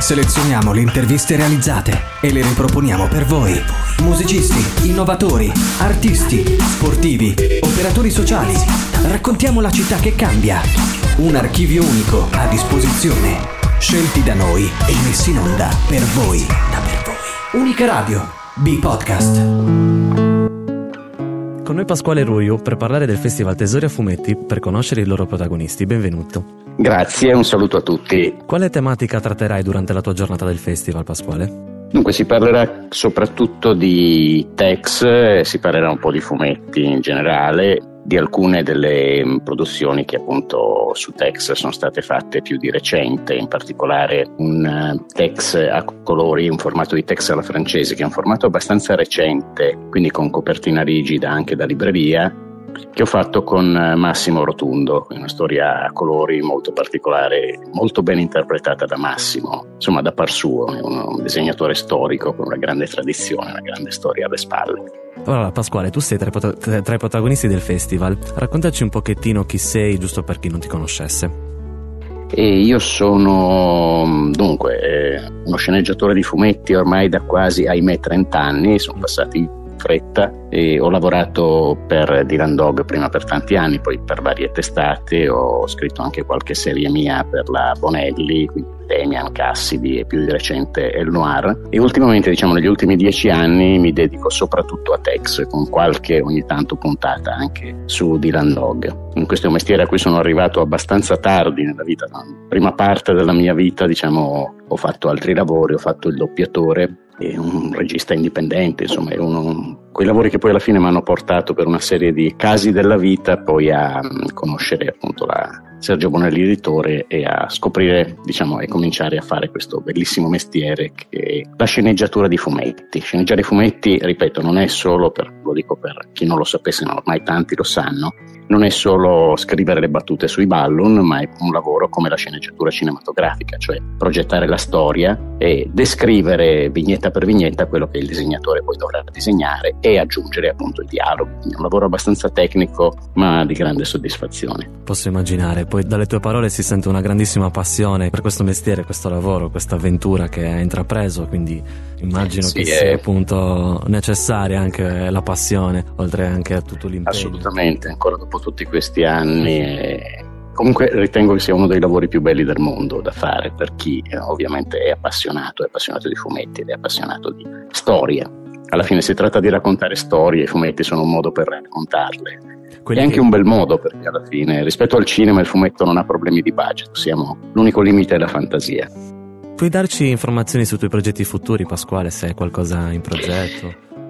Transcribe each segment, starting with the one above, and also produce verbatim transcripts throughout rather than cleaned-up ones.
Selezioniamo le interviste realizzate e le riproponiamo per voi. Musicisti, innovatori, artisti, sportivi, operatori sociali. Raccontiamo la città che cambia. Un archivio unico a disposizione. Scelti da noi e messi in onda per voi. Da per voi. Unica Radio, B-Podcast. Con noi Pasquale Ruiu per parlare del Festival Tesori a Fumetti, per conoscere i loro protagonisti. Benvenuto. Grazie e un saluto a tutti. Quale tematica tratterai durante la tua giornata del festival, Pasquale? Dunque si parlerà soprattutto di Tex, si parlerà un po' di fumetti in generale, di alcune delle produzioni che appunto su Tex sono state fatte più di recente, in particolare un Tex a colori, un formato di Tex alla francese, che è un formato abbastanza recente, quindi con copertina rigida anche da libreria, che ho fatto con Massimo Rotundo, una storia a colori molto particolare, molto ben interpretata da Massimo, insomma da par suo, è un disegnatore storico con una grande tradizione, una grande storia alle spalle. Allora Pasquale, tu sei tra i, pot- tra i protagonisti del festival, raccontaci un pochettino chi sei, giusto per chi non ti conoscesse. E io sono dunque eh, uno sceneggiatore di fumetti ormai da quasi, ahimè, trenta anni, sono passati fretta, e ho lavorato per Dylan Dog prima per tanti anni, poi per varie testate, ho scritto anche qualche serie mia per la Bonelli, quindi Damian, Cassidy e più di recente El Noir, e ultimamente, diciamo negli ultimi dieci anni, mi dedico soprattutto a Tex, con qualche ogni tanto puntata anche su Dylan Dog. In questo è un mestiere a cui sono arrivato abbastanza tardi nella vita. La prima parte della mia vita, diciamo, ho fatto altri lavori, ho fatto il doppiatore e un regista indipendente, insomma è uno quei lavori che poi alla fine mi hanno portato per una serie di casi della vita poi a conoscere appunto la Sergio Bonelli editore e a scoprire, diciamo, e cominciare a fare questo bellissimo mestiere che è la sceneggiatura di fumetti. Sceneggiare i fumetti, ripeto, non è solo, per, lo dico per chi non lo sapesse, ma ormai tanti lo sanno, non è solo scrivere le battute sui ballon, ma è un lavoro come la sceneggiatura cinematografica, cioè progettare la storia e descrivere vignetta per vignetta quello che il disegnatore poi dovrà disegnare e aggiungere appunto i dialoghi. Quindi è un lavoro abbastanza tecnico ma di grande soddisfazione. Posso immaginare, poi dalle tue parole si sente una grandissima passione per questo mestiere, questo lavoro, questa avventura che hai intrapreso, quindi immagino sì, che sia è... appunto necessaria anche la passione, oltre anche a tutto l'impegno. Assolutamente, ancora dopo tutti questi anni e... comunque ritengo che sia uno dei lavori più belli del mondo da fare per chi eh, ovviamente è appassionato, è appassionato di fumetti ed è appassionato di storie. Alla fine si tratta di raccontare storie, i fumetti sono un modo per raccontarle. Quelli è anche che... un bel modo, perché alla fine rispetto al cinema il fumetto non ha problemi di budget, siamo, l'unico limite è la fantasia. Puoi darci informazioni sui tuoi progetti futuri, Pasquale, se hai qualcosa in progetto?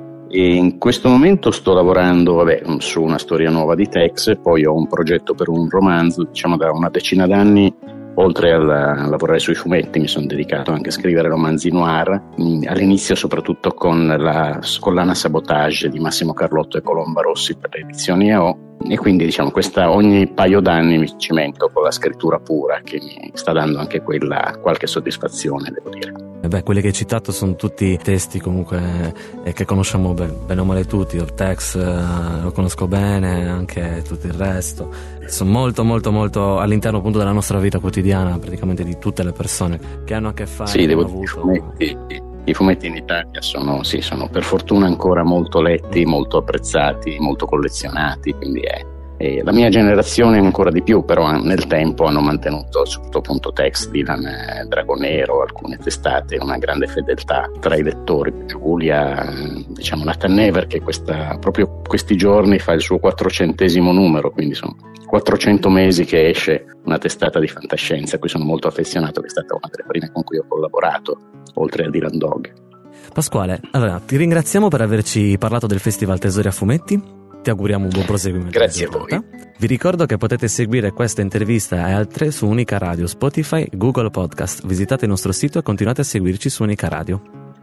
E in questo momento sto lavorando vabbè, su una storia nuova di Tex, poi ho un progetto per un romanzo, diciamo da una decina d'anni. Oltre a lavorare sui fumetti mi sono dedicato anche a scrivere romanzi noir, all'inizio soprattutto con la collana Sabotage di Massimo Carlotto e Colomba Rossi per le edizioni E O, e quindi diciamo questa ogni paio d'anni mi cimento con la scrittura pura, che mi sta dando anche quella qualche soddisfazione, devo dire. E beh, quelli che hai citato sono tutti testi comunque eh, che conosciamo bene, bene o male tutti. Tex eh, lo conosco bene, anche tutto il resto. Sono molto molto molto all'interno appunto della nostra vita quotidiana, praticamente di tutte le persone che hanno a che fare. Sì, devo dire, i fumetti, i fumetti in Italia sono, sì, sono per fortuna ancora molto letti, molto apprezzati, molto collezionati, quindi è e la mia generazione ancora di più, però nel tempo hanno mantenuto sotto appunto Tex, Dylan, eh, Dragonero, alcune testate, una grande fedeltà tra i lettori. Giulia, diciamo Nathan Never, che questa, proprio questi giorni fa il suo quattrocentesimo numero, quindi sono quattrocento mesi che esce una testata di fantascienza a cui sono molto affezionato, che è stata una delle prime con cui ho collaborato, oltre a Dylan Dog. Pasquale, allora ti ringraziamo per averci parlato del Festival Tesori a Fumetti. Ti auguriamo un buon proseguimento. Grazie a voi. Vi ricordo che potete seguire questa intervista e altre su Unica Radio, Spotify, Google Podcast. Visitate il nostro sito e continuate a seguirci su Unica Radio.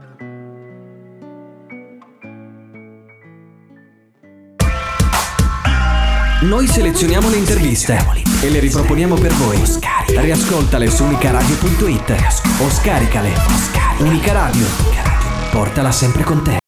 Noi selezioniamo le interviste e le riproponiamo per voi. Riascoltale su unicaradio punto it o scaricale. Unica Radio, portala sempre con te.